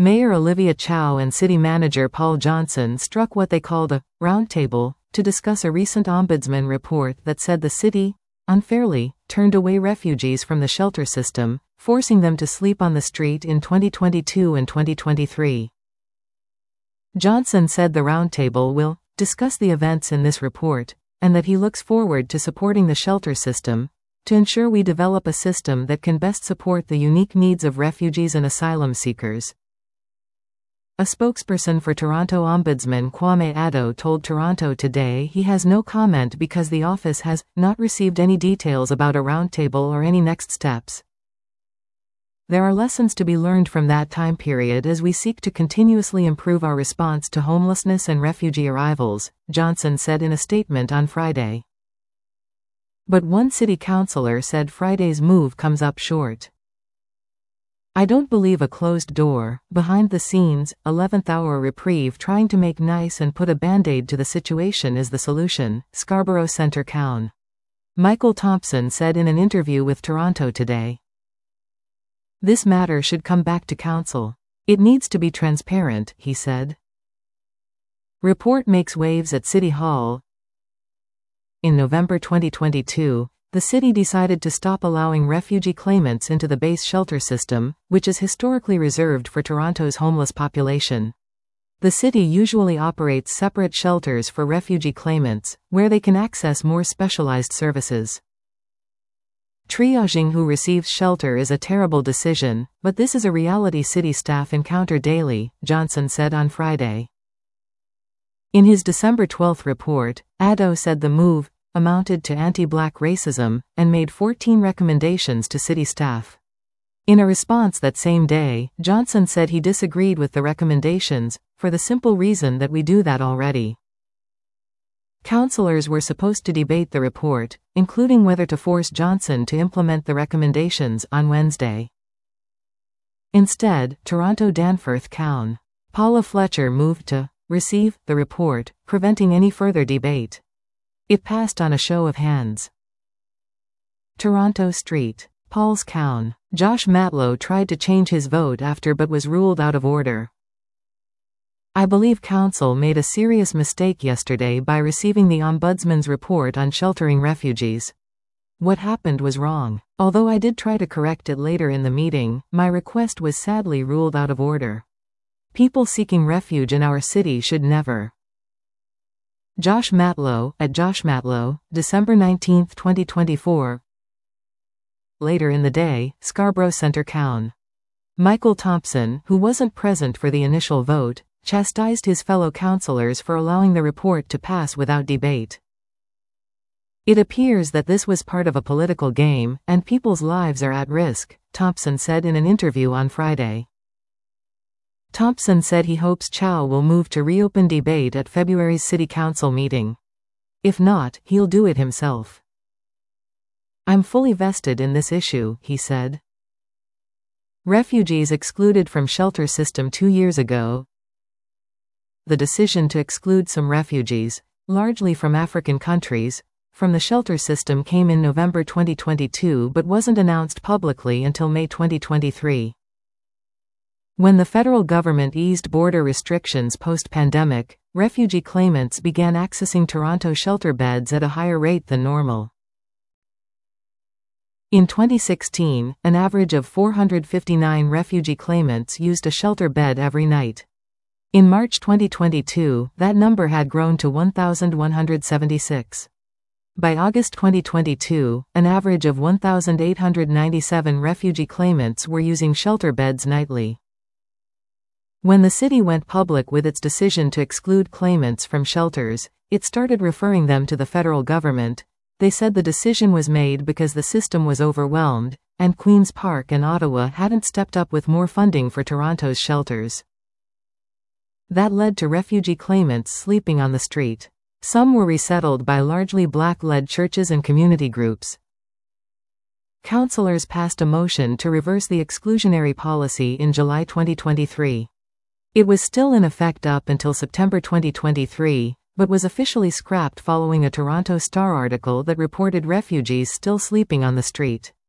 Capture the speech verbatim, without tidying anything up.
Mayor Olivia Chow and City Manager Paul Johnson struck what they called a roundtable to discuss a recent ombudsman report that said the city, unfairly, turned away refugees from the shelter system, forcing them to sleep on the street in twenty twenty-two and twenty twenty-three. Johnson said the roundtable will discuss the events in this report, and that he looks forward to supporting the shelter system to ensure we develop a system that can best support the unique needs of refugees and asylum seekers. A spokesperson for Toronto Ombudsman Kwame Addo told Toronto Today he has no comment because the office has not received any details about a roundtable or any next steps. There are lessons to be learned from that time period as we seek to continuously improve our response to homelessness and refugee arrivals, Johnson said in a statement on Friday. But one city councillor said Friday's move comes up short. I don't believe a closed door, behind the scenes, eleventh hour reprieve trying to make nice and put a band-aid to the situation is the solution, Scarborough Centre Coun. Michael Thompson said in an interview with Toronto Today. This matter should come back to council. It needs to be transparent, he said. Report makes waves at City Hall. In November twenty twenty-two, the city decided to stop allowing refugee claimants into the base shelter system, which is historically reserved for Toronto's homeless population. The city usually operates separate shelters for refugee claimants, where they can access more specialized services. Triaging who receives shelter is a terrible decision, but this is a reality city staff encounter daily, Johnson said on Friday. In his December twelfth report, Addo said the move amounted to anti-black racism, and made fourteen recommendations to city staff. In a response that same day, Johnson said he disagreed with the recommendations, for the simple reason that we do that already. Councillors were supposed to debate the report, including whether to force Johnson to implement the recommendations, on Wednesday. Instead, Toronto Danforth Coun. Paula Fletcher moved to receive the report, preventing any further debate. It passed on a show of hands. Toronto Street. Paul's Coun. Josh Matlow tried to change his vote after but was ruled out of order. I believe council made a serious mistake yesterday by receiving the Ombudsman's report on sheltering refugees. What happened was wrong. Although I did try to correct it later in the meeting, my request was sadly ruled out of order. People seeking refuge in our city should never. Josh Matlow, at Josh Matlow, December nineteenth twenty twenty-four. Later in the day, Scarborough Centre Coun. Michael Thompson, who wasn't present for the initial vote, chastised his fellow councillors for allowing the report to pass without debate. It appears that this was part of a political game, and people's lives are at risk, Thompson said in an interview on Friday. Thompson said he hopes Chow will move to reopen debate at February's City Council meeting. If not, he'll do it himself. I'm fully vested in this issue, he said. Refugees excluded from shelter system two years ago. The decision to exclude some refugees, largely from African countries, from the shelter system came in November twenty twenty-two but wasn't announced publicly until May twenty twenty-three. When the federal government eased border restrictions post-pandemic, refugee claimants began accessing Toronto shelter beds at a higher rate than normal. In twenty sixteen, an average of four hundred fifty-nine refugee claimants used a shelter bed every night. In March twenty twenty-two, that number had grown to one thousand one hundred seventy-six. By August twenty twenty-two, an average of one thousand eight hundred ninety-seven refugee claimants were using shelter beds nightly. When the city went public with its decision to exclude claimants from shelters, it started referring them to the federal government. They said the decision was made because the system was overwhelmed, and Queen's Park and Ottawa hadn't stepped up with more funding for Toronto's shelters. That led to refugee claimants sleeping on the street. Some were resettled by largely black-led churches and community groups. Councillors passed a motion to reverse the exclusionary policy in July twenty twenty-three. It was still in effect up until September twenty twenty-three, but was officially scrapped following a Toronto Star article that reported refugees still sleeping on the street.